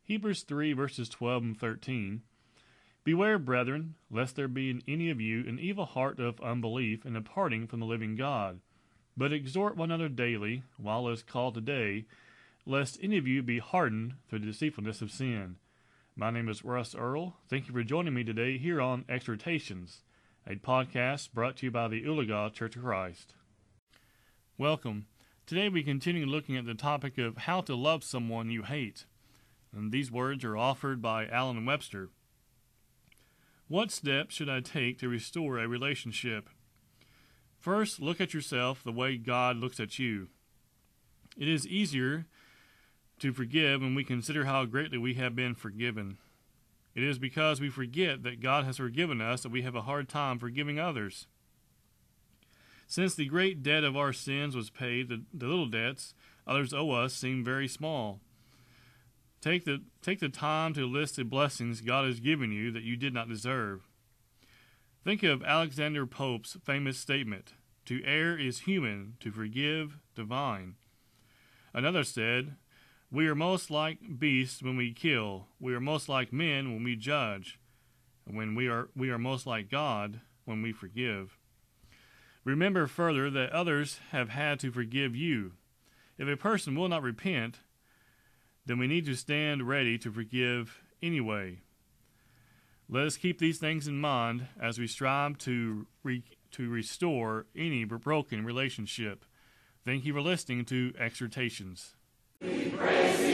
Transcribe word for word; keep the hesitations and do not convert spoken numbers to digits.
Hebrews three, verses twelve and thirteen. Beware, brethren, lest there be in any of you an evil heart of unbelief in departing from the living God. But exhort one another daily, while it is called today, lest any of you be hardened through the deceitfulness of sin. My name is Russ Earl. Thank you for joining me today here on Exhortations, a podcast brought to you by the Oologah Church of Christ. Welcome. Today we continue looking at the topic of how to love someone you hate. And these words are offered by Alan Webster. What steps should I take to restore a relationship? First, look at yourself the way God looks at you. It is easier to forgive when we consider how greatly we have been forgiven. It is because we forget that God has forgiven us that we have a hard time forgiving others. Since the great debt of our sins was paid, the, the little debts others owe us seem very small. Take the, take the time to list the blessings God has given you that you did not deserve. Think of Alexander Pope's famous statement, "To err is human, to forgive divine." Another said, "We are most like beasts when we kill. We are most like men when we judge. And when we are, we are most like God when we forgive." Remember further that others have had to forgive you. If a person will not repent, then we need to stand ready to forgive anyway. Let us keep these things in mind as we strive to re- to restore any broken relationship. Thank you for listening to Exhortations. We praise